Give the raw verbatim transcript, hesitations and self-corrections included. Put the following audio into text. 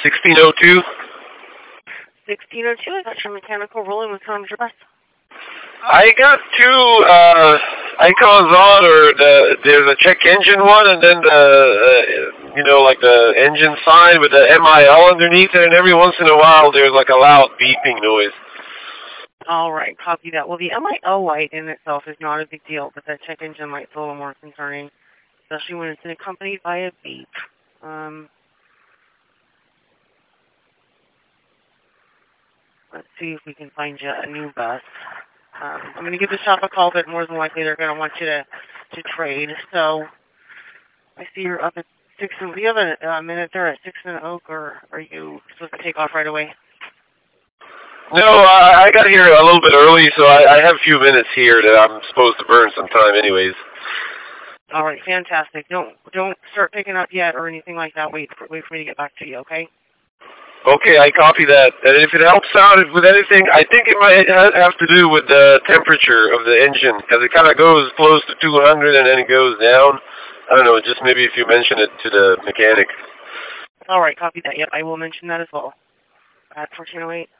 sixteen oh two. sixteen oh two, I got your mechanical rolling with Congress. I got two uh, icons on, or the, there's a check engine one, and then the, uh, you know, like the engine sign with the M I L underneath it, and every once in a while there's like a loud beeping noise. All right, copy that. Well, the M I L light in itself is not a big deal, but that check engine light's a little more concerning, especially when it's accompanied by a beep. Um, let's see if we can find you a new bus. Um, I'm going to give the shop a call, but more than likely they're going to want you to, to trade. So I see you're up at six. And, do you have a, a minute there at six and Oak, or are you supposed to take off right away? No, I, I got here a little bit early, so I, I have a few minutes here that I'm supposed to burn some time anyways. All right, fantastic. Don't don't start picking up yet or anything like that. Wait for, wait for me to get back to you, okay? Okay, I copy that. And if it helps out with anything, I think it might have to do with the temperature of the engine, because it kind of goes close to two hundred and then it goes down. I don't know, just maybe if you mention it to the mechanic. All right, copy that. Yep, I will mention that as well. At fourteen oh eight.